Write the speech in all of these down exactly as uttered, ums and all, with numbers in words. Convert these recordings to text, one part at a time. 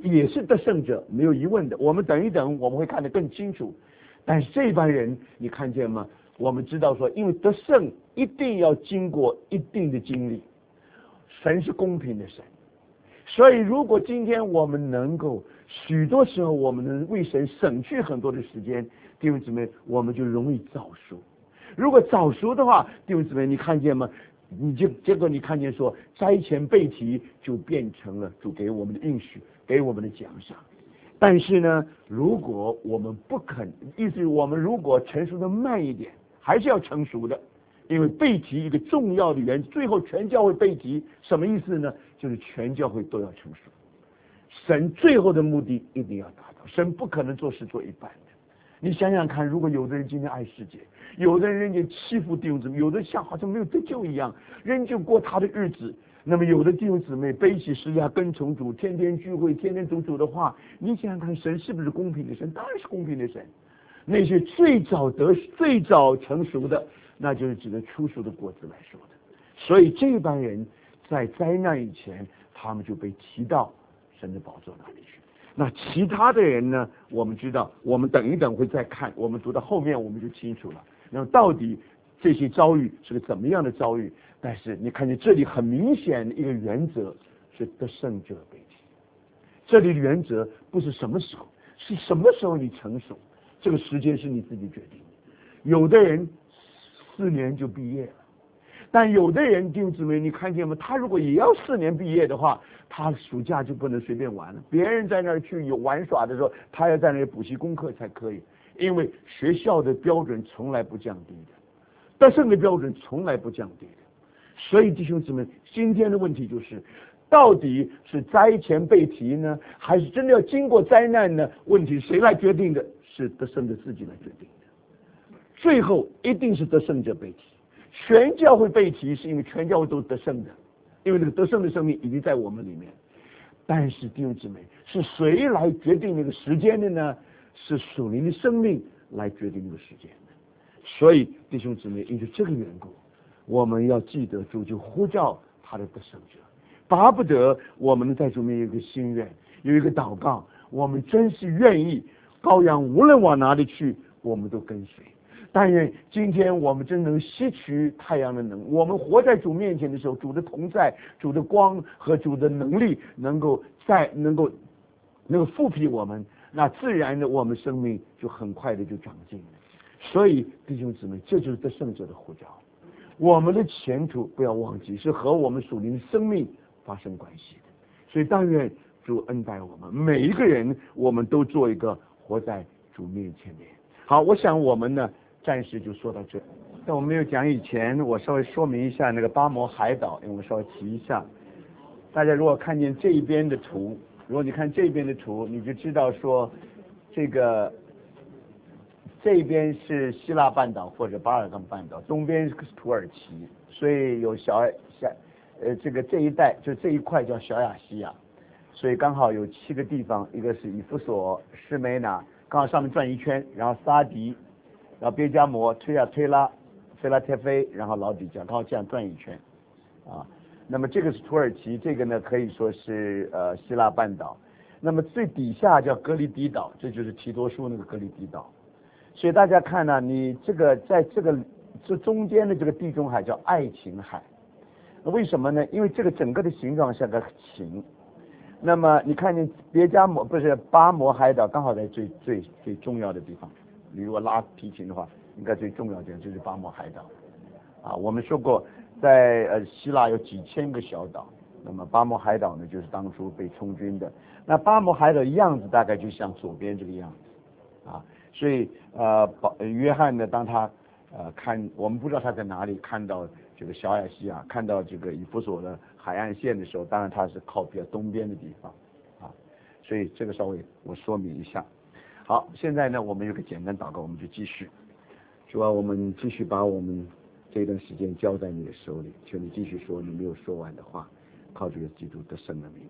也是得胜者，没有疑问的。我们等一等，我们会看得更清楚。但是这帮人，你看见吗？我们知道说，因为得胜一定要经过一定的经历，神是公平的神，所以如果今天我们能够，许多时候我们能为神省去很多的时间，弟兄姊妹，我们就容易早熟。如果早熟的话，弟兄姊妹，你看见吗？你就结果你看见说，灾前被提就变成了主给我们的应许，给我们的奖赏。但是呢，如果我们不肯，意思是我们如果成熟的慢一点，还是要成熟的，因为被提一个重要的原则，最后全教会被提，什么意思呢？就是全教会都要成熟。神最后的目的一定要达到，神不可能做事做一半的。你想想看，如果有的人今天爱世界，有的人人家欺负弟兄姊妹，有的像好像没有得救一样，人就过他的日子。那么有的弟兄姊妹背起十字架跟从主，天天聚会，天天读主的话，你想想看，神是不是公平的神？当然是公平的神。那些最早得最早成熟的，那就是指的初熟的果子来说的。所以这帮人在灾难以前，他们就被提到神的宝座那里去。那其他的人呢？我们知道，我们等一等会再看，我们读到后面我们就清楚了。那么到底这些遭遇是个怎么样的遭遇？但是你看见这里很明显的一个原则是得胜者被提。这里的原则不是什么时候，是什么时候你成熟，这个时间是你自己决定的。有的人四年就毕业了，但有的人弟兄姊妹，你看见吗？他如果也要四年毕业的话，他暑假就不能随便玩了。别人在那儿去有玩耍的时候，他要在那里补习功课才可以，因为学校的标准从来不降低的，得胜的标准从来不降低的。所以弟兄姊妹，今天的问题就是，到底是灾前被提呢，还是真的要经过灾难呢？问题谁来决定的？是得胜的自己来决定的。最后一定是得胜者被提。全教会被提，是因为全教会都得胜的，因为那个得胜的生命已经在我们里面。但是弟兄姊妹，是谁来决定那个时间的呢？是属灵的生命来决定那个时间的。所以弟兄姊妹，因为这个缘故，我们要记得主就呼召他的得胜者，巴不得我们在主面有一个心愿，有一个祷告，我们真是愿意羔羊无论往哪里去，我们都跟随。但愿今天我们真能吸取太阳的能，我们活在主面前的时候，主的同在、主的光和主的能力能够在能够能够复辟我们，那自然的我们生命就很快的就长进了。所以弟兄姊妹，这就是得胜者的呼召。我们的前途不要忘记是和我们属灵的生命发生关系的。所以但愿主恩待我们每一个人，我们都做一个活在主面前的人。好，我想我们呢暂时就说到这。在我们没有讲以前，我稍微说明一下那个巴摩海岛，因为我稍微提一下。大家如果看见这一边的图，如果你看这边的图，你就知道说，这个这边是希腊半岛或者巴尔干半岛，东边是土耳其，所以有小小呃这个这一带就这一块叫小亚细亚，所以刚好有七个地方，一个是以弗所、士梅拿，刚好上面转一圈，然后撒迪。然后别加摩、推亚推拉、菲拉铁菲，然后老底加，刚好这样转一圈，啊，那么这个是土耳其，这个呢可以说是呃希腊半岛，那么最底下叫格里底岛，这就是提多书那个格里底岛，所以大家看呢，你这个在这个这中间的这个地中海叫爱琴海，为什么呢？因为这个整个的形状像个琴，那么你看见别加摩不是巴摩海岛，刚好在最最最重要的地方。你如果拉提琴的话，应该最重要的就是巴摩海岛，啊，我们说过，在呃希腊有几千个小岛，那么巴摩海岛呢，就是当初被充军的。那巴摩海岛的样子大概就像左边这个样子，啊，所以呃，约翰呢，当他呃看，我们不知道他在哪里看到这个小亚细亚，看到这个以弗所的海岸线的时候，当然他是靠比较东边的地方，啊，所以这个稍微我说明一下。好，现在呢，我们有个简单祷告，我们就继续。主啊，我们继续把我们这段时间交在你的手里，求你继续说你没有说完的话，靠主耶稣基督得胜的名。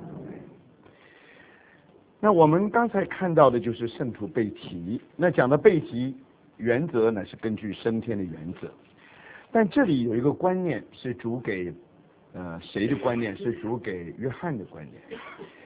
那我们刚才看到的就是圣徒被提，那讲的被提原则呢是根据升天的原则，但这里有一个观念是主给呃谁的观念？是主给约翰的观念。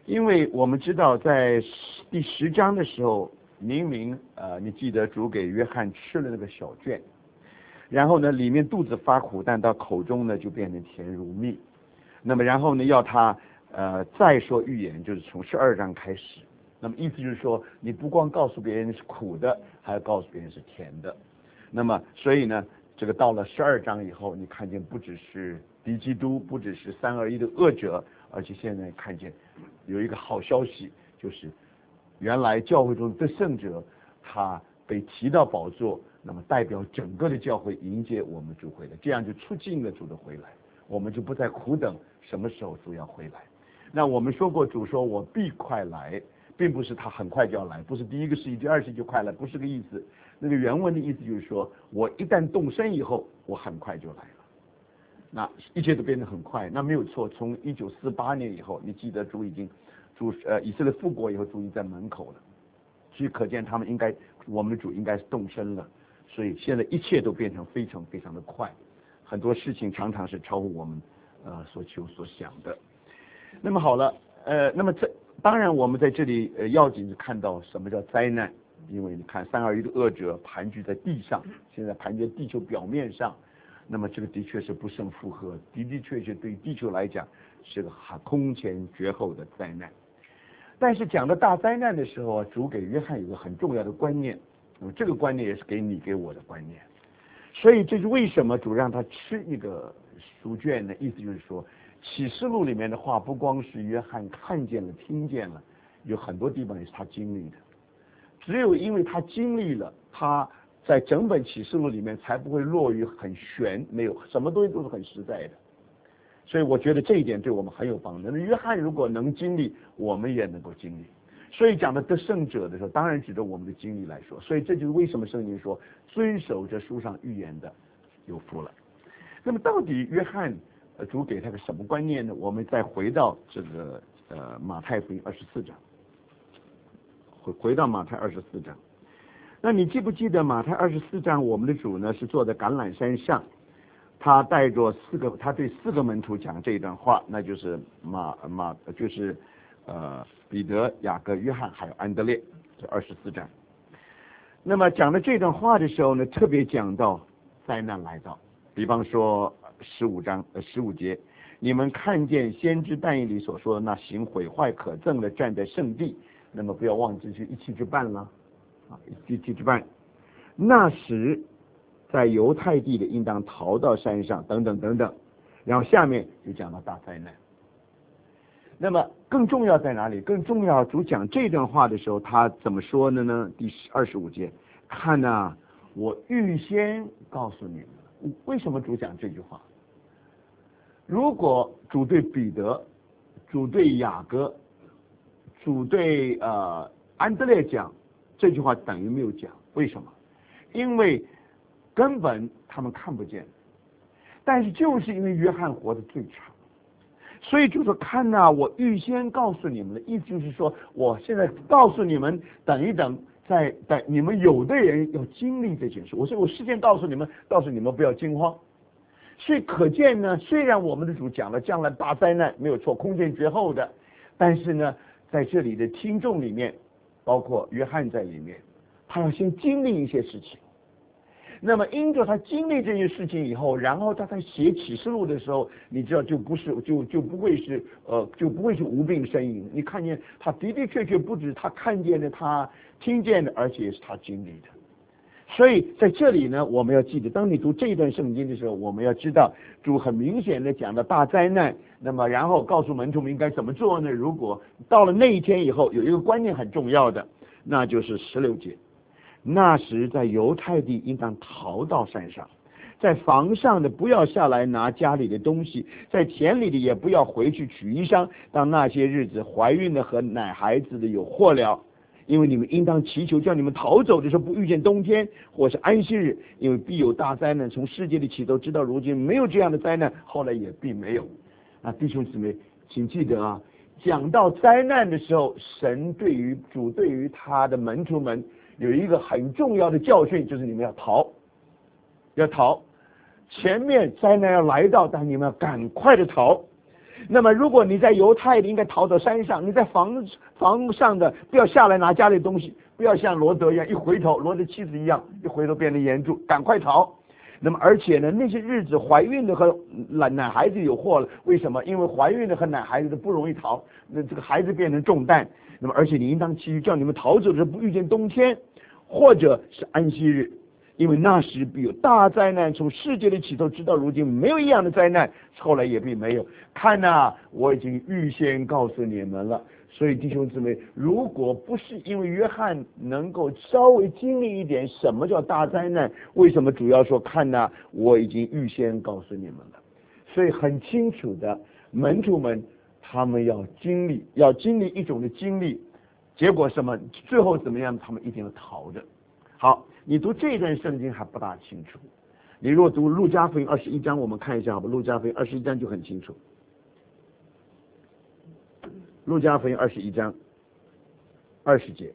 因为我们知道在第十章的时候，明明呃，你记得主给约翰吃了那个小卷，然后呢，里面肚子发苦，但到口中呢就变成甜如蜜。那么然后呢，要他呃再说预言，就是从十二章开始。那么意思就是说，你不光告诉别人是苦的，还要告诉别人是甜的。那么所以呢，这个到了十二章以后，你看见不只是敌基督，不只是三二一的恶者，而且现在看见有一个好消息，就是原来教会中的圣者，他被提到宝座，那么代表整个的教会迎接我们主回来，这样就促进了主的回来，我们就不再苦等什么时候主要回来。那我们说过，主说我必快来，并不是他很快就要来，不是第一个世纪第二世纪就快来，不是个意思。那个原文的意思就是说，我一旦动身以后，我很快就来了。那一切都变得很快，那没有错。从一九四八年以后，你记得主已经主呃以色列复国以后，主已经在门口了，所以可见他们应该，我们的主应该是动身了。所以现在一切都变成非常非常的快，很多事情常常是超乎我们呃所求所想的。那么好了，呃，那么这当然我们在这里呃要紧是看到什么叫灾难，因为你看三二一的恶者盘踞在地上，现在盘踞在地球表面上。那么这个的确是不胜负荷，的的确确对地球来讲是个空前绝后的灾难。但是讲到大灾难的时候啊，主给约翰有个很重要的观念，那么这个观念也是给你给我的观念。所以这是为什么主让他吃一个书卷呢？意思就是说，启示录里面的话不光是约翰看见了听见了，有很多地方也是他经历的。只有因为他经历了，他在整本启示录里面才不会落于很玄，没有什么东西都是很实在的。所以我觉得这一点对我们很有帮助。那约翰如果能经历，我们也能够经历。所以讲到得胜者的时候，当然指着我们的经历来说。所以这就是为什么圣经说遵守这书上预言的有福了。那么到底约翰呃主给他个什么观念呢？我们再回到这个呃马太福音二十四章，回回到马太二十四章。那你记不记得马太二十四章，我们的主呢是坐在橄榄山上，他带着四个，他对四个门徒讲这一段话，那就是马马就是呃彼得、雅各、约翰还有安德烈，这二十四章。那么讲的这段话的时候呢，特别讲到灾难来到，比方说十五章呃十五节，你们看见先知但以理所说的那行毁坏可憎的站在圣地，那么不要忘记去一气之半了。啊，一气之半，那时在犹太地的应当逃到山上，等等等等。然后下面就讲到大灾难。那么更重要在哪里？更重要，主讲这段话的时候，他怎么说的呢？第二十五节，看呐、啊，我预先告诉你们。为什么主讲这句话？如果主对彼得、主对雅各、主对呃安德烈讲，这句话等于没有讲。为什么？因为根本他们看不见。但是就是因为约翰活得最长，所以就说看呐、啊，我预先告诉你们的意思就是说，我现在告诉你们，等一等，在在你们有的人要经历这件事，我说我事先告诉你们，告诉你们不要惊慌。所以可见呢，虽然我们的主讲了将来大灾难没有错，空前绝后的，但是呢，在这里的听众里面，包括约翰在里面，他要先经历一些事情。那么因着他经历这些事情以后，然后他在写启示录的时候，你知道就不是就就不会是呃就不会是无病呻吟。你看见他的的确确不止他看见的，他听见的，而且也是他经历的。所以在这里呢，我们要记得，当你读这一段圣经的时候，我们要知道主很明显的讲的大灾难，那么然后告诉门徒们应该怎么做呢？如果到了那一天以后，有一个观念很重要的，那就是十六节。那时在犹太地应当逃到山上，在房上的不要下来拿家里的东西，在田里的也不要回去取衣裳。当那些日子，怀孕的和奶孩子的有祸了，因为你们应当祈求，叫你们逃走的时候不遇见冬天或是安息日，因为必有大灾难从世界里起，都知道如今没有这样的灾难，后来也并没有。啊，弟兄姊妹，请记得啊，讲到灾难的时候，神对于主对于他的门徒们有一个很重要的教训，就是你们要逃，要逃。前面灾难要来到，但你们要赶快的逃。 那么如果你在犹太的，应该逃到山上；你在房房上的，不要下来拿家里的东西，不要像罗德一样一回头，罗德妻子一样一回头变成岩柱，赶快逃。那么而且呢，那些日子怀孕的和奶奶孩子有祸了，为什么？因为怀孕的和奶孩子的不容易逃，那这个孩子变成重担。那么而且你应当期叫你们逃走的时候不遇见冬天，或者是安息日，因为那时必有大灾难，从世界的起头直到如今没有一样的灾难，后来也必没有。看呐、啊，我已经预先告诉你们了。所以弟兄姊妹，如果不是因为约翰能够稍微经历一点什么叫大灾难，为什么主要说看呐、啊，我已经预先告诉你们了。所以很清楚的，门徒们他们要经历要经历一种的经历，结果什么？最后怎么样？他们一定要逃的。好，你读这一段圣经还不大清楚。你如果读路加福音二十一章，我们看一下好吧？路加福音二十一章就很清楚。路加福音二十一章二十节，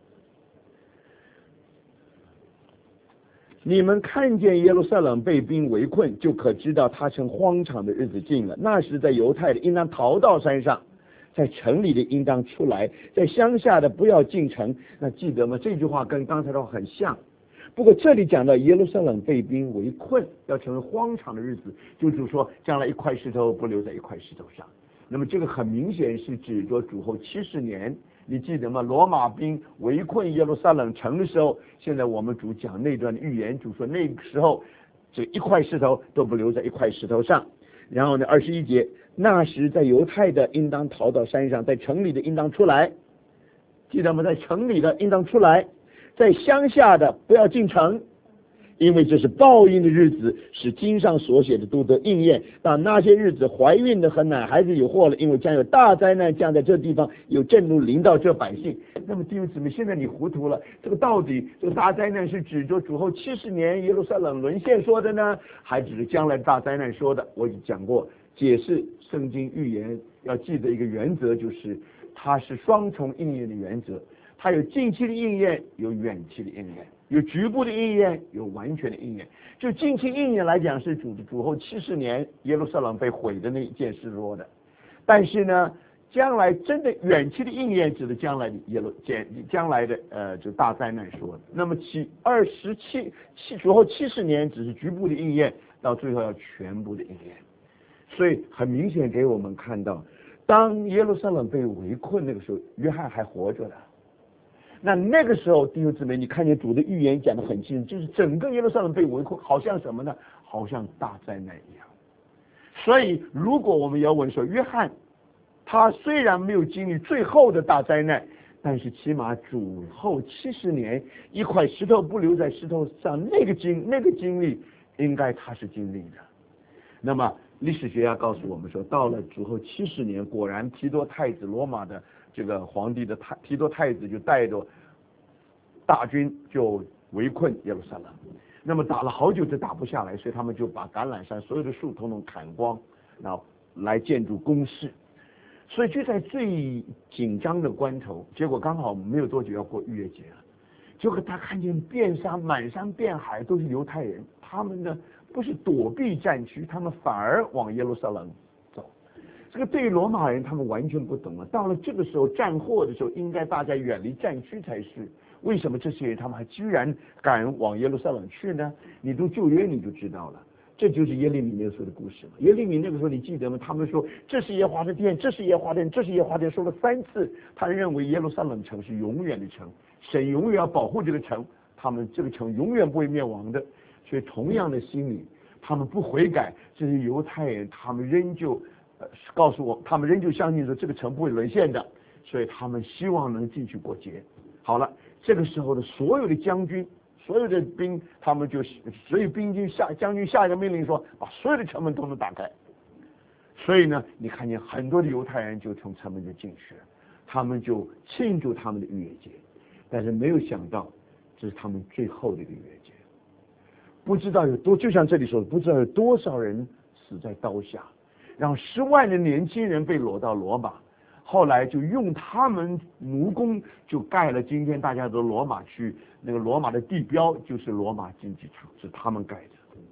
你们看见耶路撒冷被兵围困，就可知道他成荒场的日子近了。那时在犹太的应当逃到山上，在城里的应当出来，在乡下的不要进城。那记得吗？这句话跟刚才的话很像。不过这里讲到耶路撒冷被兵围困，要成为荒场的日子，就是说将来一块石头不留在一块石头上。那么这个很明显是指着主后七十年，你记得吗？罗马兵围困耶路撒冷城的时候，现在我们主讲那段预言，主说那个时候这一块石头都不留在一块石头上。然后呢，二十一节，那时在犹太的应当逃到山上，在城里的应当出来，记得吗？在城里的应当出来，在乡下的不要进城。因为这是报应的日子，使经上所写的都得应验。当那些日子，怀孕的和奶孩子有祸了，因为将有大灾难降在这地方，有震怒临到这百姓。那么弟兄姊妹，现在你糊涂了，这个到底这个大灾难是指着主后七十年耶路撒冷沦陷说的呢，还只是将来大灾难说的？我已经讲过，解释圣经预言要记得一个原则，就是它是双重应验的原则，它有近期的应验，有远期的应验。有局部的应验，有完全的应验。就近期应验来讲，是主主后七十年耶路撒冷被毁的那一件事说的。但是呢，将来真的远期的应验，指的将来的耶路将将来的呃就大灾难说的。那么其二十七七主后七十年只是局部的应验，到最后要全部的应验。所以很明显给我们看到，当耶路撒冷被围困那个时候，约翰还活着的。那那个时候，弟兄姊妹，你看见主的预言讲得很清楚，就是整个耶路撒冷被围困，好像什么呢？好像大灾难一样。所以，如果我们要问说，约翰他虽然没有经历最后的大灾难，但是起码主后七十年一块石头不留在石头上，那个经那个经历，应该他是经历的。那么历史学家告诉我们说，到了主后七十年，果然提多太子罗马的这个皇帝的太提多太子就带着大军就围困耶路撒冷，那么打了好久都打不下来，所以他们就把橄榄山所有的树统统砍光，然后来建筑工事。所以就在最紧张的关头，结果刚好没有多久要过逾越节了，结果他看见遍山满山遍海都是犹太人，他们呢不是躲避战区，他们反而往耶路撒冷走。这个对于罗马人他们完全不懂了。到了这个时候战祸的时候，应该大家远离战区才是。为什么这些人他们还居然敢往耶路撒冷去呢？你读旧约你就知道了。这就是耶利米那个时候的故事嘛。耶利米那个时候你记得吗？他们说这是耶和华的殿，这是耶和华的殿，这是耶和华的殿，说了三次。他认为耶路撒冷城是永远的城，神永远要保护这个城，他们这个城永远不会灭亡的。所以同样的心理，他们不悔改，这些犹太人他们仍旧呃告诉我，他们仍旧相信说这个城不会沦陷的，所以他们希望能进去过节。好了，这个时候的所有的将军。所有的兵，他们就所有兵军下将军下一个命令说，把所有的城门都能打开。所以呢，你看见很多的犹太人就从城门就进去了，他们就庆祝他们的逾越节，但是没有想到这是他们最后的一个逾越节。不知道有多，就像这里说的，不知道有多少人死在刀下，然后十万的年轻人被掳到罗马。后来就用他们奴工就盖了今天大家都罗马去那个罗马的地标，就是罗马竞技场，是他们盖的。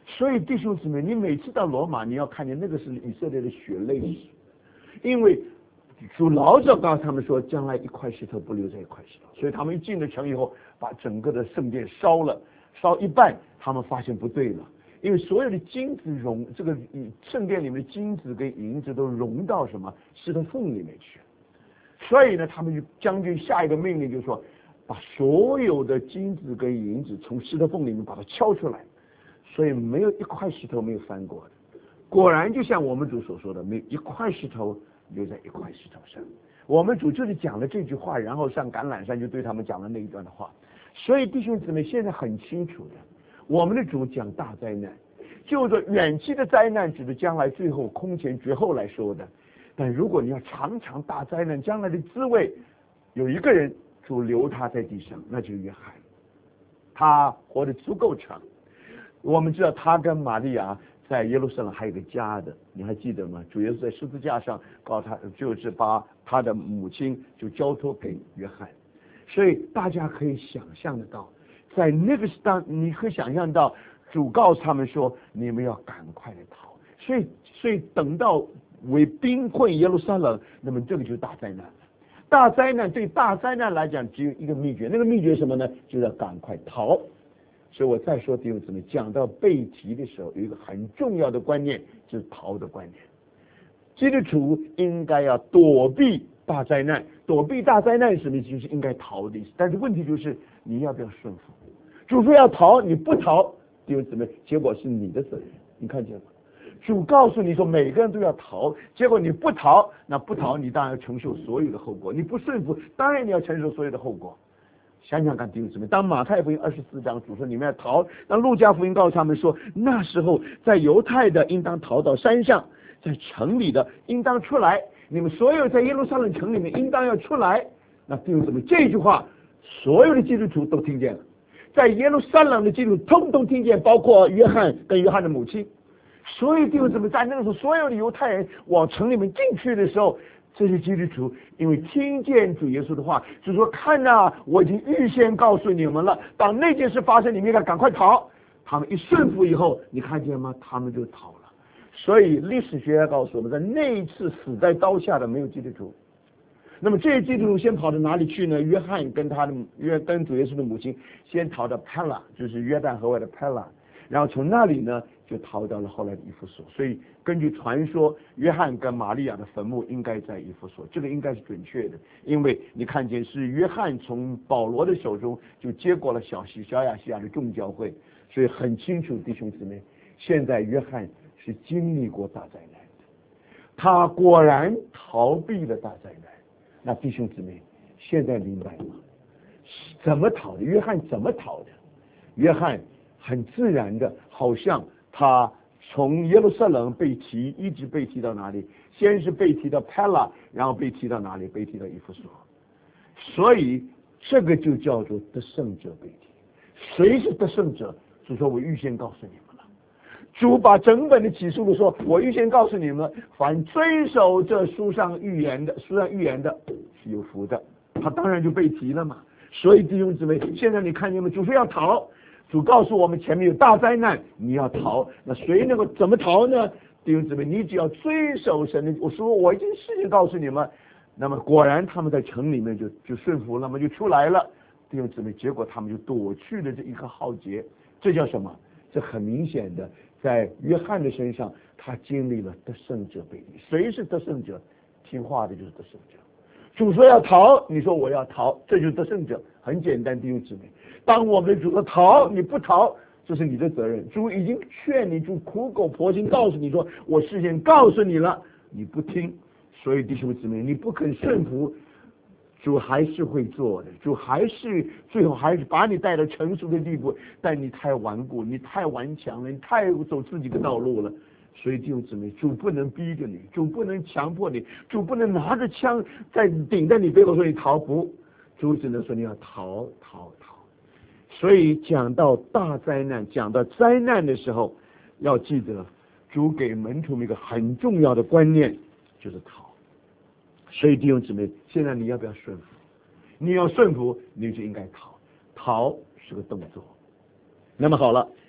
所以弟兄姊妹，你每次到罗马，你要看见那个是以色列的血泪史，因为主老早告诉他们说，将来一块石头不留在一块石头，所以他们一进了城以后，把整个的圣殿烧了，烧一半，他们发现不对了，因为所有的金子融这个圣殿里面的金子跟银子都融到什么石头缝里面去，所以呢，他们就将军下一个命令就是说，把所有的金子跟银子从石头缝里面把它敲出来，所以没有一块石头没有翻过的。果然就像我们主所说的，没有一块石头留在一块石头上。我们主就是讲了这句话，然后上橄榄山就对他们讲了那一段的话。所以弟兄姊妹现在很清楚的，我们的主讲大灾难，就是远期的灾难，指的将来最后空前绝后来说的。但如果你要尝尝大灾难将来的滋味，有一个人主留他在地上，那就是约翰，他活得足够长。我们知道他跟玛利亚在耶路撒冷还有个家的，你还记得吗？主耶稣在十字架上告他，就是把他的母亲就交托给约翰，所以大家可以想象得到，在那个当你可以想象到主告诉他们说，你们要赶快的逃，所以所以等到为兵困耶路撒冷，那么这个就是大灾难。大灾难对大灾难来讲只有一个秘诀，那个秘诀是什么呢？就是要赶快逃。所以我再说弟兄姊妹，讲到背题的时候，有一个很重要的观念，就是逃的观念。基督徒应该要躲避大灾难，躲避大灾难什么意思？就是应该逃的意思。但是问题就是你要不要顺服？主说要逃，你不逃，弟兄姊妹，结果是你的责任。你看见吗？主告诉你说每个人都要逃，结果你不逃，那不逃你当然要承受所有的后果，你不顺服，当然你要承受所有的后果。想想看弟兄姊妹，当马太福音二十四章主说你们要逃，当路加福音告诉他们说，那时候在犹太的应当逃到山上，在城里的应当出来，你们所有在耶路撒冷城里面应当要出来。那弟兄姊妹，这句话所有的基督徒都听见了，在耶路撒冷的基督徒通通听见，包括约翰跟约翰的母亲。所以弟兄姊妹，在那个时候所有的犹太人往城里面进去的时候，这些基督徒因为听见主耶稣的话，就说看呐、啊，我已经预先告诉你们了，当那件事发生，你们应该赶快逃。他们一顺服以后，你看见吗？他们就逃了。所以历史学家告诉我们，在那一次死在刀下的没有基督徒。那么这些基督徒先跑到哪里去呢？约翰跟他的约跟主耶稣的母亲先逃到帕拉，就是约旦河外的帕拉，然后从那里呢就逃到了后来的以弗所。所以根据传说，约翰跟玛利亚的坟墓应该在以弗所，这个应该是准确的，因为你看见是约翰从保罗的手中就接过了小西小亚细亚的众教会，所以很清楚弟兄姊妹，现在约翰是经历过大灾难的，他果然逃避了大灾难。那弟兄姊妹现在明白吗？怎么逃的？约翰怎么逃的？约翰很自然的，好像他从耶路撒冷被提，一直被提到哪里？先是被提到帕拉，然后被提到哪里？被提到以弗所。所以这个就叫做得胜者被提。谁是得胜者？主说我预先告诉你们了。主把整本的启示录说，我预先告诉你们，凡遵守这书上预言的，书上预言的是有福的。他当然就被提了嘛。所以弟兄姊妹，现在你看见没？主说要逃。主告诉我们前面有大灾难，你要逃。那谁能够怎么逃呢？弟兄姊妹，你只要遵守神的。我说我已经事先告诉你们。那么果然他们在城里面就就顺服了嘛，就出来了。弟兄姊妹，结果他们就躲去了这一个浩劫。这叫什么？这很明显的，在约翰的身上，他经历了得胜者被提。谁是得胜者？听话的就是得胜者。主说要逃，你说我要逃，这就是得胜者。很简单，弟兄姊妹。当我们主说逃，你不逃，这是你的责任。主已经劝你，主苦口婆心告诉你说，我事先告诉你了，你不听。所以弟兄姊妹，你不肯顺服，主还是会做的。主还是最后还是把你带到成熟的地步，但你太顽固，你太顽强了，你太走自己的道路了。所以弟兄姊妹，主不能逼着你，主不能强迫你，主不能拿着枪在顶在你背后说你逃不，主只能说你要逃逃逃。所以讲到大灾难，讲到灾难的时候，要记得主给门徒们一个很重要的观念，就是逃。所以弟兄姊妹，现在你要不要顺服？你要顺服，你就应该逃。逃是个动作。那么好了，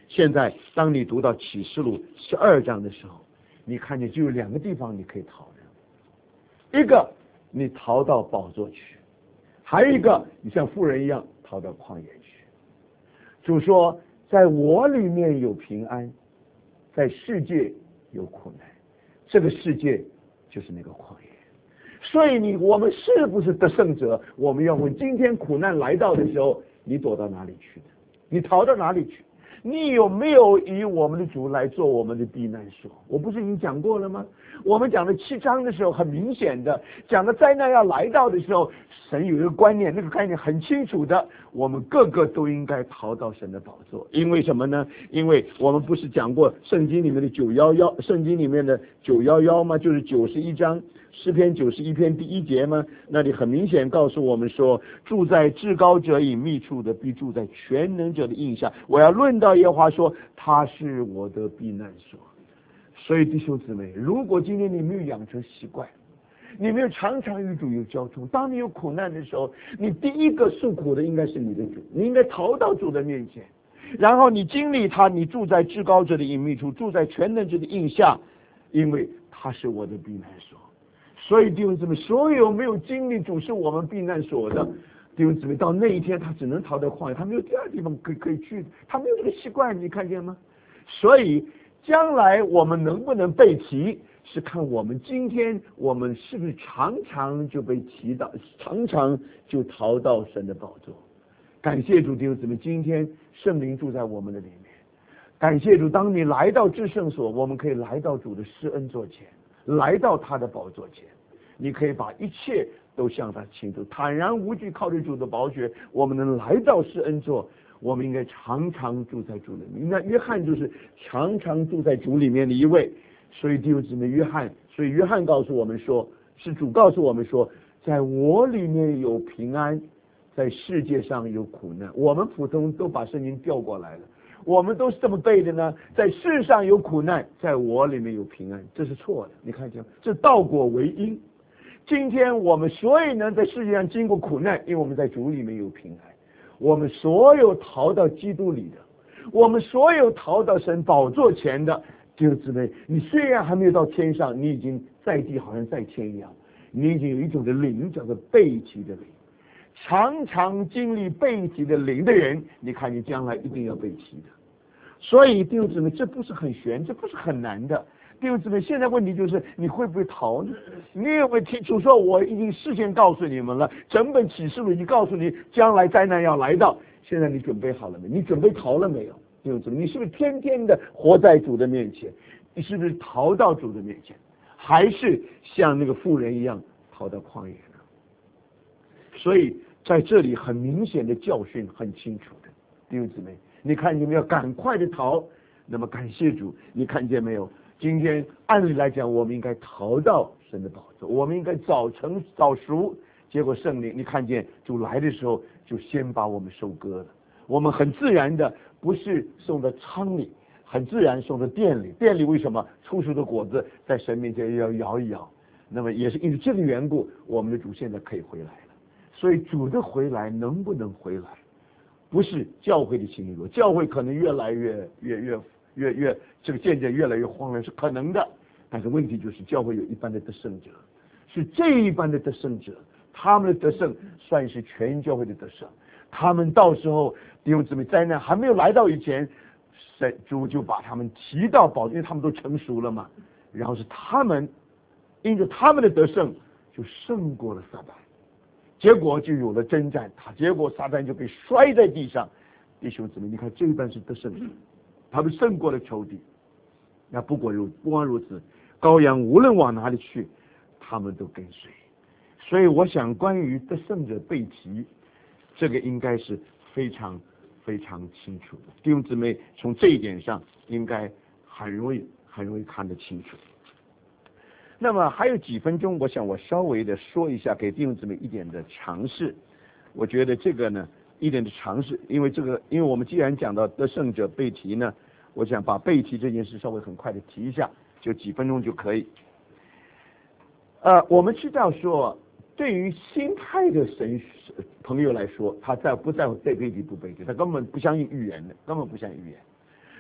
现在当你读到启示录十二章的时候，你看见就有两个地方你可以逃的，一个你逃到宝座去，还有一个你像妇人一样逃到旷野去。主说在我里面有平安，在世界有苦难，这个世界就是那个旷野。所以你我们是不是得胜者？我们要问，今天苦难来到的时候，你躲到哪里去的？你逃到哪里去？你有没有以我们的主来做我们的避难所？我不是已经讲过了吗？我们讲的七章的时候，很明显的讲的灾难要来到的时候，神有一个观念，那个概念很清楚的，我们个个都应该逃到神的宝座。因为什么呢？因为我们不是讲过圣经里面的九一一，圣经里面的九一一吗？就是九十一章诗篇九十一篇第一节吗？那里很明显告诉我们说，住在至高者隐秘处的，必住在全能者的印下。我要论到耶和华说，他是我的避难所。所以弟兄姊妹，如果今天你没有养成习惯，你没有常常与主有交通，当你有苦难的时候，你第一个诉苦的应该是你的主，你应该逃到主的面前，然后你经历他，你住在至高者的隐秘处，住在全能者的印下，因为他是我的避难所。所以弟兄姊妹，所有没有经历主是我们避难所的弟兄姊妹，到那一天他只能逃到旷野，他没有第二地方可以可以去，他没有这个习惯，你看见吗？所以将来我们能不能被提，是看我们今天我们是不是常常就被提到，常常就逃到神的宝座。感谢主弟兄姊妹，今天圣灵住在我们的里面。感谢主，当你来到至圣所，我们可以来到主的施恩座前，来到他的宝座前，你可以把一切都向他倾注，坦然无惧，靠着主的宝血，我们能来到施恩座。我们应该常常住在主里面。那约翰就是常常住在主里面的一位。所以弟兄姊妹，约翰，所以约翰告诉我们说，是主告诉我们说，在我里面有平安，在世界上有苦难。我们普通都把圣经调过来了，我们都是这么背的呢。在世上有苦难，在我里面有平安，这是错的。你看见，这倒果为因。今天我们所以呢，在世界上经过苦难，因为我们在主里面有平安。我们所有逃到基督里的，我们所有逃到神宝座前的弟兄姊妹，你虽然还没有到天上，你已经在地好像在天一样，你已经有一种的灵叫做被提的灵。常常经历被提的灵的人，你看你将来一定要被提的。所以弟兄姊妹，这不是很玄，这不是很难的。弟兄姊妹，现在问题就是你会不会逃呢？你有没有听主说，我已经事先告诉你们了，整本启示录已经告诉你将来灾难要来到，现在你准备好了没？你准备逃了没有？弟兄姊妹，你是不是天天的活在主的面前？你是不是逃到主的面前，还是像那个妇人一样逃到旷野呢？所以在这里很明显的教训很清楚的，弟兄姊妹，你看见没有？赶快的逃。那么感谢主，你看见没有？今天按理来讲，我们应该逃到神的宝座，我们应该早成早熟。结果圣灵，你看见主来的时候，就先把我们收割了。我们很自然的，不是送到仓里，很自然送到店里。店里为什么出熟的果子在神面前要摇一摇？那么也是因为这个缘故，我们的主现在可以回来了。所以主的回来能不能回来，不是教会的情况，教会可能越来越越越越越这个渐渐越来越慌乱是可能的，但是问题就是教会有一般的得胜者，是这一般的得胜者，他们的得胜算是全教会的得胜。他们到时候弟兄姊妹，灾难还没有来到以前，神主就把他们提到宝座，因为他们都成熟了嘛。然后是他们因着他们的得胜，就胜过了撒旦，结果就有了征战，他结果撒旦就被摔在地上。弟兄姊妹，你看这一半是得胜者，他们胜过了仇敌。那不过如不光如此，羔羊无论往哪里去，他们都跟随。所以我想，关于得胜者被提，这个应该是非常非常清楚的。弟兄姊妹，从这一点上应该很容易很容易看得清楚。那么还有几分钟，我想我稍微的说一下，给弟兄姊妹一点的尝试。我觉得这个呢，一点的尝试，因为这个，因为我们既然讲到得胜者被提呢，我想把被提这件事稍微很快的提一下，就几分钟就可以。呃，我们知道说，对于新派的神朋友来说，他在不在乎被被提不被提，他根本不相信预言的，根本不相信预言。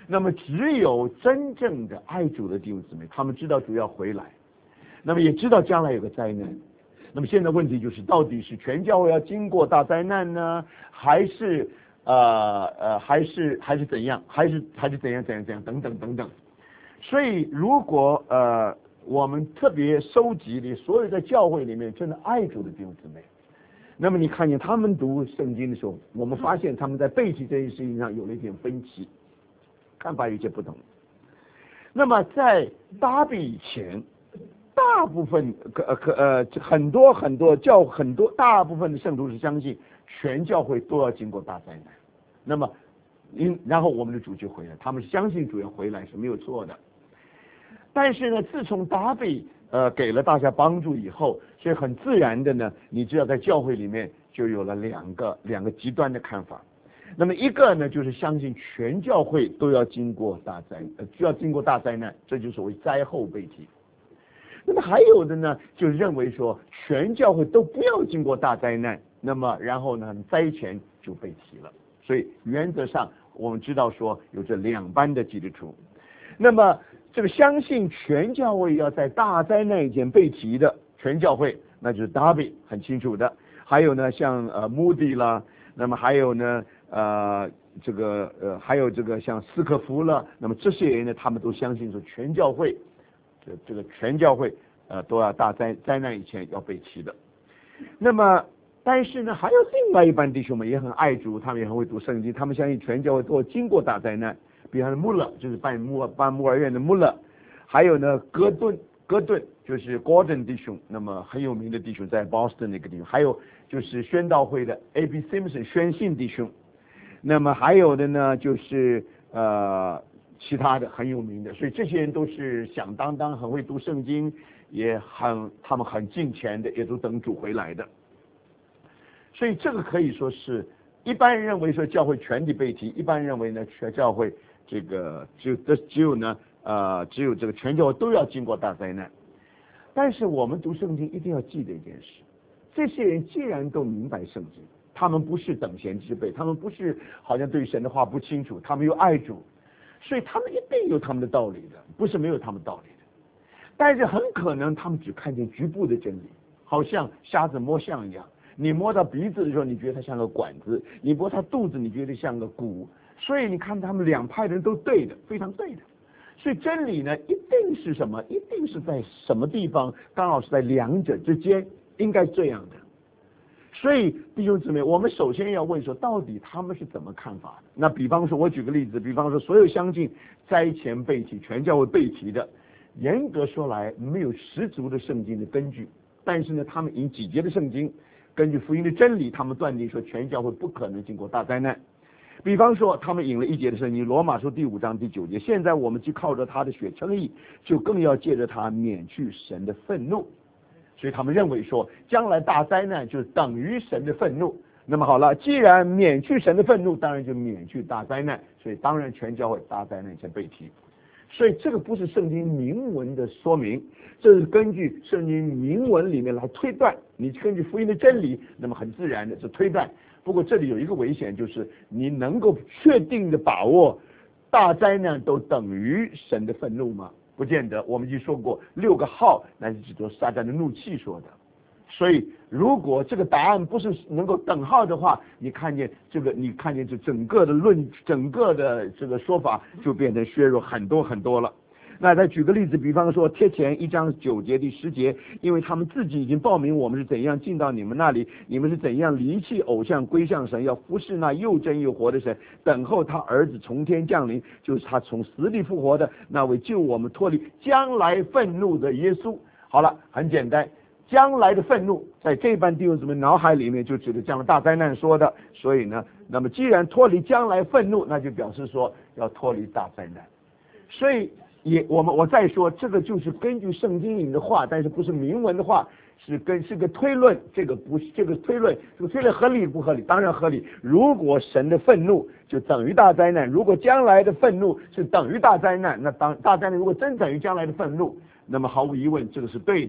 那么只有真正的爱主的弟兄姊妹，他们知道主要回来，那么也知道将来有个灾难。那么现在问题就是，到底是全教会要经过大灾难呢，还是呃呃还是还是怎样，还是还是怎样怎样怎样等等等等。所以如果呃我们特别收集的所有在教会里面真的爱主的弟兄姊妹，那么你看见他们读圣经的时候，我们发现他们在背题这件事情上有了一点分歧，看法有些不同。那么在大比以前，大部分可可呃很多很多教很多大部分的圣徒是相信全教会都要经过大灾难。那么因然后我们的主就回来，他们是相信主要回来是没有错的。但是呢，自从达比呃给了大家帮助以后，所以很自然的呢，你知道在教会里面就有了两个两个极端的看法。那么一个呢，就是相信全教会都要经过大灾呃就要经过大灾难，这就是所谓灾后被提。那么还有的呢，就认为说全教会都不要经过大灾难，那么然后呢灾前就被提了。所以原则上我们知道说有这两班的基督徒。那么这个相信全教会要在大灾难以前被提的全教会，那就是达比很清楚的。还有呢像呃穆迪啦，那么还有呢呃这个呃还有这个像斯科夫了，那么这些人呢他们都相信说全教会这这个全教会呃都要大灾灾难以前要被提的。那么但是呢还有另外一班弟兄们也很爱主，他们也很会读圣经，他们相信全教会都要经过大灾难。比方说穆勒就是办穆办穆尔院的穆勒，还有呢戈顿戈顿就是 Gordon 弟兄，那么很有名的弟兄在 Boston 那个地方，还有就是宣道会的 A B Simpson 宣信弟兄，那么还有的呢就是呃其他的很有名的，所以这些人都是响当当很会读圣经，也很他们很敬虔的，也都等主回来的。所以这个可以说是一般人认为说教会全体被提，一般认为呢全教会这个只有这只有呢呃只有这个全教会都要经过大灾难。但是我们读圣经一定要记得一件事，这些人既然都明白圣经，他们不是等闲之辈，他们不是好像对神的话不清楚，他们又爱主，所以他们一定有他们的道理的，不是没有他们道理的。但是很可能他们只看见局部的真理，好像瞎子摸象一样，你摸到鼻子的时候你觉得它像个管子，你摸它肚子你觉得像个鼓，所以你看他们两派人都对的，非常对的。所以真理呢一定是什么，一定是在什么地方刚好是在两者之间，应该这样的。所以弟兄姊妹，我们首先要问说到底他们是怎么看法的。那比方说我举个例子，比方说所有相信灾前被提全教会被提的，严格说来没有十足的圣经的根据，但是呢他们引几节的圣经，根据福音的真理，他们断定说全教会不可能经过大灾难。比方说他们引了一节的圣经，罗马书第五章第九节，现在我们既靠着他的血称义，就更要借着他免去神的愤怒。所以他们认为说将来大灾难就等于神的愤怒。那么好了，既然免去神的愤怒，当然就免去大灾难，所以当然全教会大灾难才被提。所以这个不是圣经明文的说明，这是根据圣经明文里面来推断，你根据福音的真理，那么很自然的是推断。不过这里有一个危险，就是你能够确定的把握大灾难都等于神的愤怒吗？不见得。我们已经说过六个号那是指着撒旦的怒气说的，所以如果这个答案不是能够等号的话，你看见这个你看见这整个的论整个的这个说法就变成削弱很多很多了。那再举个例子，比方说贴前一章九节第十节，因为他们自己已经报名我们是怎样进到你们那里，你们是怎样离弃偶像归向神，要服侍那又真又活的神，等候他儿子从天降临，就是他从死里复活的那位救我们脱离将来愤怒的耶稣。好了，很简单，将来的愤怒在这班弟兄姊妹脑海里面就指的将来大灾难说的，所以呢，那么既然脱离将来愤怒，那就表示说要脱离大灾难。所以也我们我再说，这个就是根据圣经里的话，但是不是明文的话，是跟是个推论，这个不是这个推论，这个推论合理不合理？当然合理。如果神的愤怒就等于大灾难，如果将来的愤怒是等于大灾难，那当大灾难如果真等于将来的愤怒，那么毫无疑问这个是对的。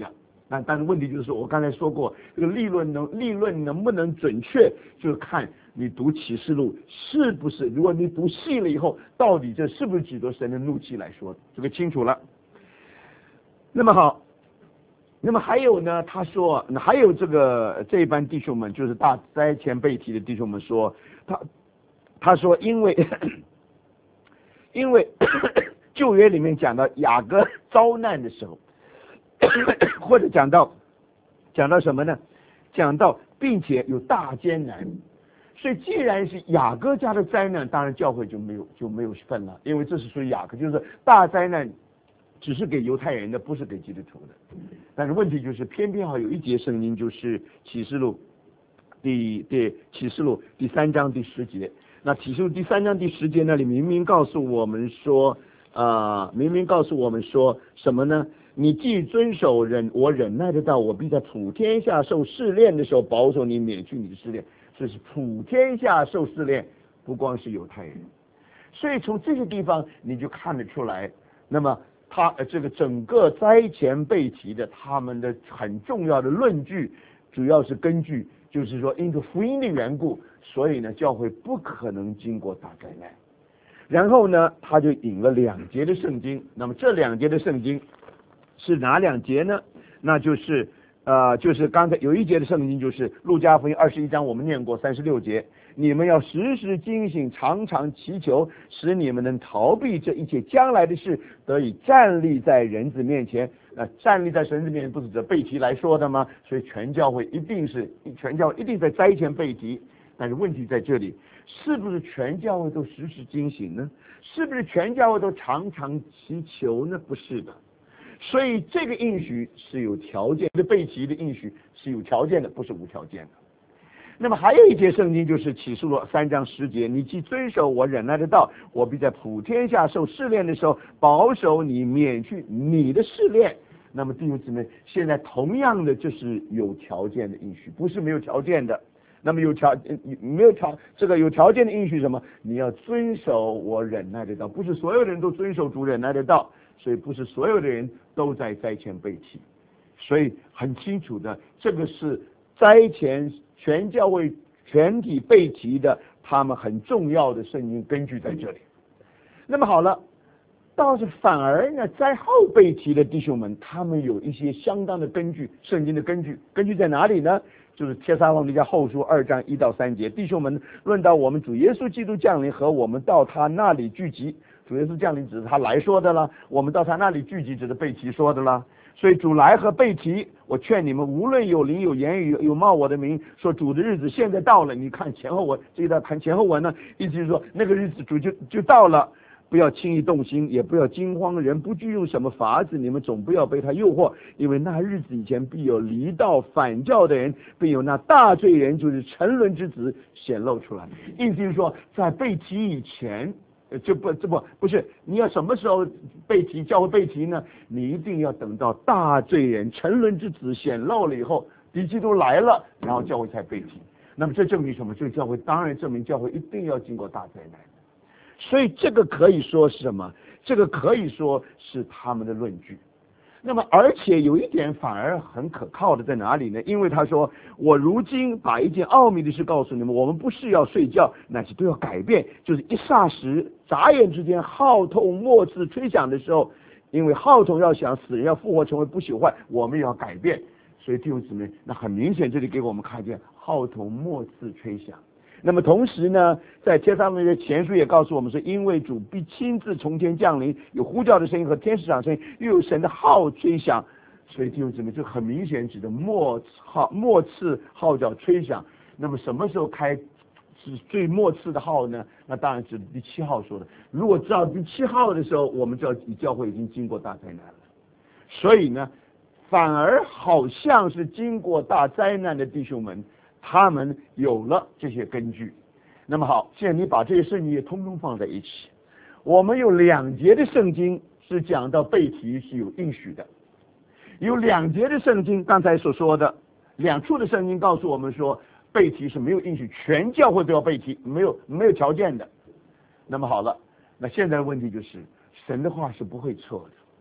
但但是问题就是说，我刚才说过，这个立论能立论能不能准确，就是看你读启示录是不是，如果你读细了以后，到底这是不是指着神的怒气来说，这个清楚了。那么好，那么还有呢，他说还有这个这一班弟兄们，就是大灾前被提的弟兄们说，他他说因为因为旧约里面讲到雅各遭难的时候。或者讲到讲到什么呢？讲到并且有大艰难，所以既然是雅各家的灾难，当然教会就没有就没有份了，因为这是属于雅各，就是大灾难只是给犹太人的，不是给基督徒的。但是问题就是，偏偏好有一节圣经就是启示录第第启示录第三章第十节。那启示录第三章第十节那里明明告诉我们说，啊、呃，明明告诉我们说什么呢？你既遵守忍我忍耐的道，我必在普天下受试炼的时候保守你，免去你的试炼。这是普天下受试炼，不光是犹太人。所以从这些地方你就看得出来，那么他这个整个灾前被提的他们的很重要的论据，主要是根据就是说因着福音的缘故，所以呢教会不可能经过大灾难。然后呢他就引了两节的圣经，那么这两节的圣经是哪两节呢？那就是呃，就是刚才有一节的圣经，就是路加福音二十一章，我们念过三十六节。你们要时时警醒，常常祈求，使你们能逃避这一切将来的事，得以站立在人子面前。那、呃、站立在神子面前，不是这背题来说的吗？所以全教会一定是全教会一定在灾前背题。但是问题在这里，是不是全教会都时时警醒呢？是不是全教会都常常祈求呢？不是的。所以这个应许是有条件的，被提的应许是有条件的，不是无条件的。那么还有一节圣经就是启示录三章十节，你既遵守我忍耐的道，我必在普天下受试炼的时候保守你，免去你的试炼。那么弟兄姊妹，现在同样的就是有条件的应许，不是没有条件的。那么有条没有条这个有条件的应许什么？你要遵守我忍耐的道，不是所有人都遵守主忍耐的道。所以不是所有的人都在灾前被提，所以很清楚的，这个是灾前全教会全体被提的，他们很重要的圣经根据在这里。那么好了，倒是反而呢，灾后被提的弟兄们，他们有一些相当的根据，圣经的根据，根据在哪里呢？就是帖撒罗尼迦后书二章一到三节，弟兄们，论到我们主耶稣基督降临和我们到他那里聚集。主耶稣降临只是他来说的了，我们到他那里聚集只是被提说的了。所以主来和被提，我劝你们，无论有灵有言语有冒我的名，说主的日子现在到了。你看前后文，这一段谈前后文呢，意思就是说那个日子主就就到了，不要轻易动心，也不要惊慌，人不具用什么法子，你们总不要被他诱惑，因为那日子以前必有离道反教的人，并有那大罪人，就是沉沦之子显露出来。意思就是说，在被提以前。就不这不不是你要什么时候被提教会被提呢？你一定要等到大罪人沉沦之子显露了以后，敌基督来了，然后教会才被提。那么这证明什么？这个教会当然证明教会一定要经过大灾难。所以这个可以说是什么？这个可以说是他们的论据。那么而且有一点反而很可靠的在哪里呢？因为他说，我如今把一件奥秘的事告诉你们，我们不是要睡觉，乃是都要改变，就是一霎时眨眼之间号筒末次吹响的时候，因为号筒要响，死人要复活成为不朽坏，我们也要改变。所以弟兄姊妹，那很明显这里给我们看见号筒末次吹响。那么同时呢，在帖撒罗尼迦前书也告诉我们说，因为主必亲自从天降临，有呼叫的声音和天使长声音，又有神的号吹响。所以弟兄姊妹，这很明显指的末号末次号角吹响。那么什么时候开是最末次的号呢？那当然指第七号说的。如果知道第七号的时候，我们知道教会已经经过大灾难了。所以呢，反而好像是经过大灾难的弟兄们，他们有了这些根据。那么好，现在你把这些圣经也通通放在一起，我们有两节的圣经是讲到被提是有应许的，有两节的圣经刚才所说的两处的圣经告诉我们说被提是没有应许，全教会都要被提，没有没有条件的。那么好了，那现在的问题就是神的话是不会错的。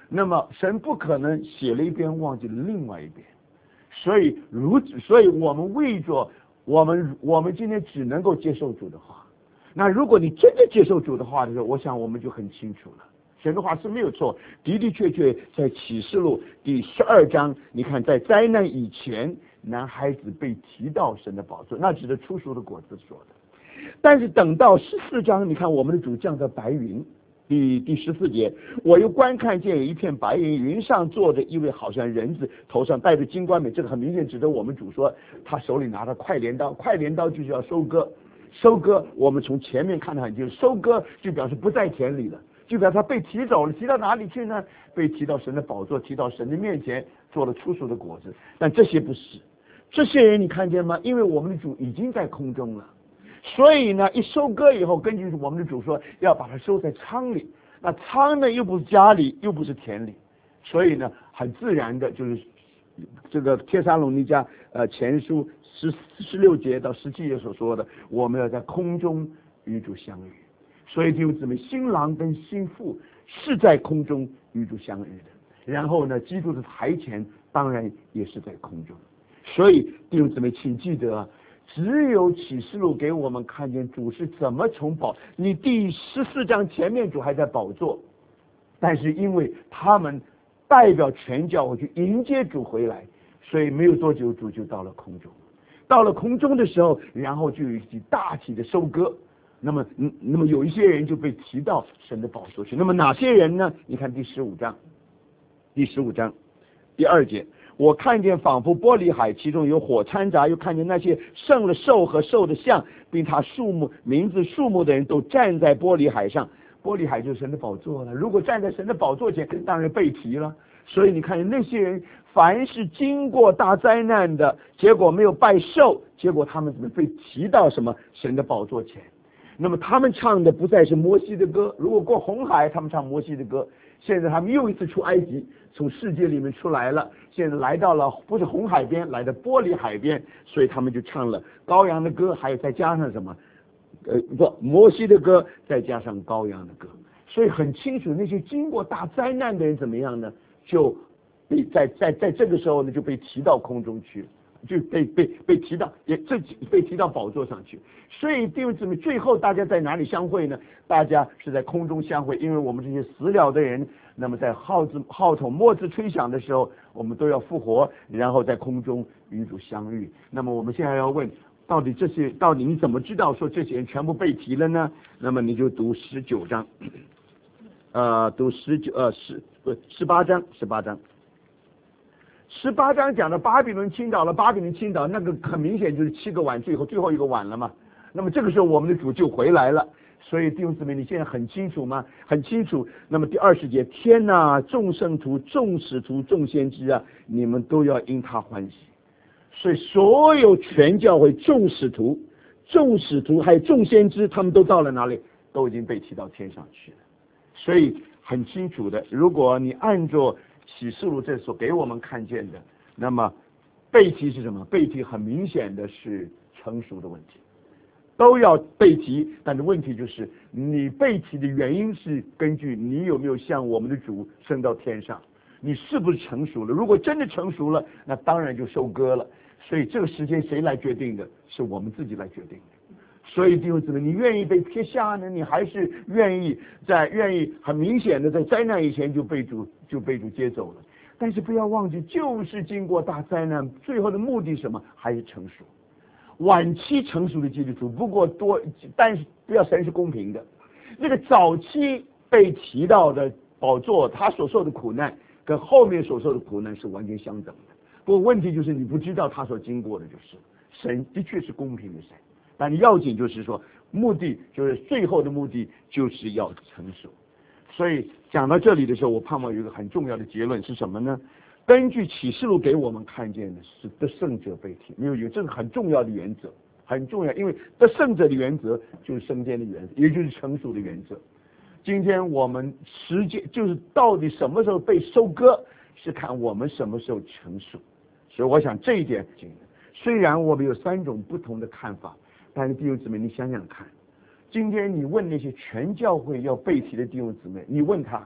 那么神不可能写了一边忘记了另外一边，所以如所以我们为着我们我们今天只能够接受主的话。那如果你真的接受主的话的时候，我想我们就很清楚了，神的话是没有错，的的确确在启示录第十二章，你看在灾难以前，男孩子被提到神的宝座，那指的初熟的果子说的。但是等到十四章，你看我们的主降在白云，第第十四节，我又观看见有一片白云，云上坐着一位好像人子，头上戴着金冠冕，这个很明显指着我们主说，他手里拿着快镰刀，快镰刀就是要收割。收割，我们从前面看得很清楚，收割就表示不在田里了，就表示他被提走了，提到哪里去呢？被提到神的宝座，提到神的面前，做了初熟的果子。但这些不是，这些人你看见吗？因为我们的主已经在空中了，所以呢，一收割以后，根据我们的主说，要把它收在仓里。那仓呢，又不是家里，又不是田里，所以呢，很自然的就是这个帖撒罗尼迦呃前书十十六节到十七节所说的，我们要在空中与主相遇。所以弟兄姊妹，新郎跟新妇是在空中与主相遇的。然后呢，基督的台前当然也是在空中。所以弟兄姊妹，请记得，只有启示录给我们看见主是怎么从宝，你第十四章前面主还在宝座，但是因为他们代表全教会去迎接主回来，所以没有多久主就到了空中。到了空中的时候，然后就有一起大体的收割。那么，嗯，那么有一些人就被提到神的宝座去。那么哪些人呢？你看第十五章，第十五章第二节，我看见仿佛玻璃海，其中有火掺杂，又看见那些胜了兽和兽的像，并他数目名字数目的人都站在玻璃海上。玻璃海就是神的宝座了。如果站在神的宝座前，当然被提了。所以你看那些人，凡是经过大灾难的，结果没有拜寿，结果他们怎么被提到什么神的宝座前？那么他们唱的不再是摩西的歌，如果过红海，他们唱摩西的歌。现在他们又一次出埃及，从世界里面出来了，现在来到了不是红海边，来到玻璃海边，所以他们就唱了羔羊的歌，还有再加上什么？呃，不，摩西的歌，再加上羔羊的歌。所以很清楚，那些经过大灾难的人怎么样呢？就被在在在这个时候呢，就被提到空中去，就被被被提到也这被提到宝座上去。所以弟兄姊妹，最后大家在哪里相会呢？大家是在空中相会，因为我们这些死了的人，那么在号子号筒末次吹响的时候，我们都要复活，然后在空中与主相遇。那么我们现在要问，到底这些到底你怎么知道说这些人全部被提了呢？那么你就读十九章，呃，读十九呃十不十八章十八章。十八章讲的巴比伦倾倒了，巴比伦倾倒，那个很明显就是七个碗最后最后一个碗了嘛。那么这个时候我们的主就回来了，所以弟兄姊妹，你现在很清楚吗？很清楚。那么第二十节，天哪，众圣徒、众使徒、众先知啊，你们都要因他欢喜。所以所有全教会众使徒、众使徒还有众先知，他们都到了哪里？都已经被提到天上去了。所以很清楚的，如果你按照启示录这所给我们看见的，那么被提是什么？被提很明显的是成熟的问题，都要被提，但是问题就是你被提的原因是根据你有没有向我们的主升到天上，你是不是成熟了？如果真的成熟了，那当然就收割了。所以这个时间谁来决定的？是我们自己来决定的。所以弟兄姊妹，你愿意被撇下呢？你还是愿意在愿意很明显的在灾难以前就被主就被主接走了？但是不要忘记，就是经过大灾难，最后的目的是什么？还是成熟。晚期成熟的基督徒不过多，但是不要神是公平的。那个早期被提到的宝座，他所受的苦难跟后面所受的苦难是完全相等的。不过问题就是你不知道他所经过的，就是神的确是公平的神。但要紧就是说，目的就是最后的目的就是要成熟。所以讲到这里的时候，我盼望有一个很重要的结论是什么呢？根据启示录给我们看见的是得胜者被提，没有有这个很重要的原则，很重要，因为得胜者的原则就是升天的原则，也就是成熟的原则。今天我们时间就是到底什么时候被收割，是看我们什么时候成熟。所以我想这一点，虽然我们有三种不同的看法，但是弟兄姊妹，你想想看，今天你问那些全教会要被提的弟兄姊妹，你问他，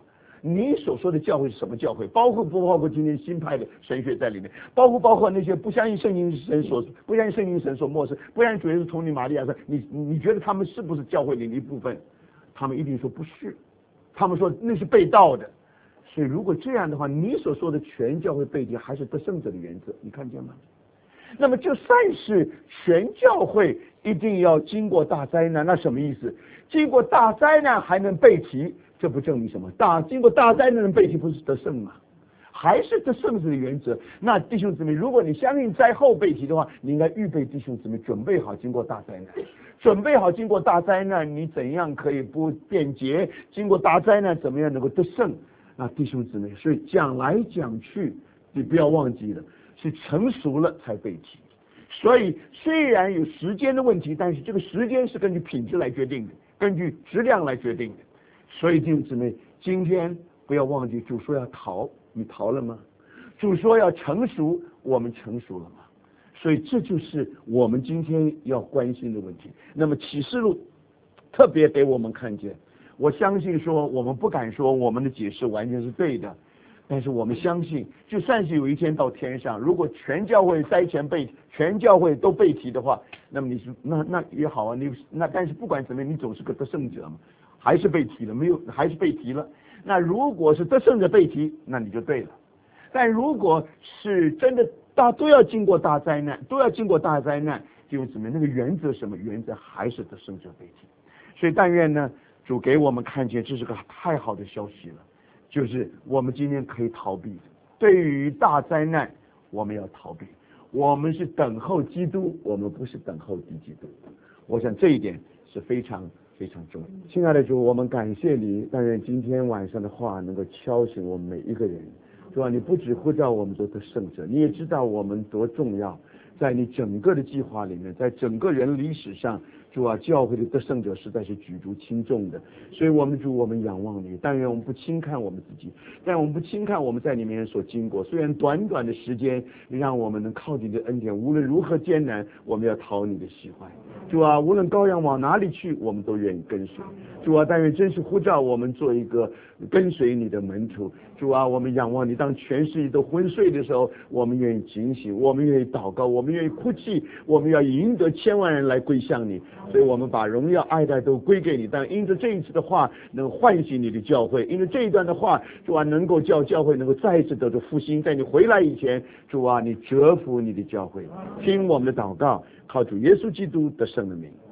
你所说的教会是什么教会？包括不包括今天新派的神学在里面？包括包括那些不相信圣经神所不相信圣经神所漠视，不相信主耶稣从你玛利亚说，你你觉得他们是不是教会里的一部分？他们一定说不是，他们说那是被盗的。所以如果这样的话，你所说的全教会背题还是得胜者的原则，你看见吗？那么就算是全教会一定要经过大灾难，那什么意思？经过大灾难还能背题，这不证明什么？大经过大灾难能背题，不是得胜吗？还是得胜者的原则？那弟兄姊妹，如果你相信灾后背题的话，你应该预备弟兄姊妹准备好经过大灾难，准备好经过大灾难，你怎样可以不便捷？经过大灾难怎么样能够得胜？那弟兄姊妹，所以讲来讲去，你不要忘记了。是成熟了才背题，所以虽然有时间的问题，但是这个时间是根据品质来决定的，根据质量来决定的。所以弟兄姊妹，今天不要忘记，主说要逃，你逃了吗？主说要成熟，我们成熟了吗？所以这就是我们今天要关心的问题。那么启示录特别给我们看见，我相信说我们不敢说我们的解释完全是对的。但是我们相信，就算是有一天到天上，如果全教会灾前被全教会都被提的话，那么你是那那也好啊，你那但是不管怎么样，你总是个得胜者嘛，还是被提了，没有还是被提了。那如果是得胜者被提，那你就对了。但如果是真的大都要经过大灾难，都要经过大灾难，就怎么样？那个原则什么？原则还是得胜者被提。所以但愿呢，主给我们看见，这是个太好的消息了。就是我们今天可以逃避的，对于大灾难，我们要逃避。我们是等候基督，我们不是等候敌基督。我想这一点是非常非常重要。亲爱的主，我们感谢你，但愿今天晚上的话能够敲醒我们每一个人，是吧？你不只呼召我们做得胜者，你也知道我们多重要，在你整个的计划里面，在整个人历史上。主啊，教会的得胜者实在是举足轻重的，所以我们主，我们仰望你，但愿我们不轻看我们自己，但我们不轻看我们在里面所经过。虽然短短的时间，让我们能靠你的恩典，无论如何艰难，我们要讨你的喜欢。主啊，无论羔羊往哪里去，我们都愿意跟随。主啊，但愿真是呼召我们做一个跟随你的门徒。主啊，我们仰望你，当全世界都昏睡的时候，我们愿意警醒，我们愿意祷告，我们愿意哭泣，我们要赢得千万人来归向你。所以我们把荣耀爱戴都归给你，但因着这一次的话能唤醒你的教会，因为这一段的话，主啊，能够叫教会能够再一次得到复兴，在你回来以前，主啊，你折服你的教会，听我们的祷告，靠主耶稣基督的圣名。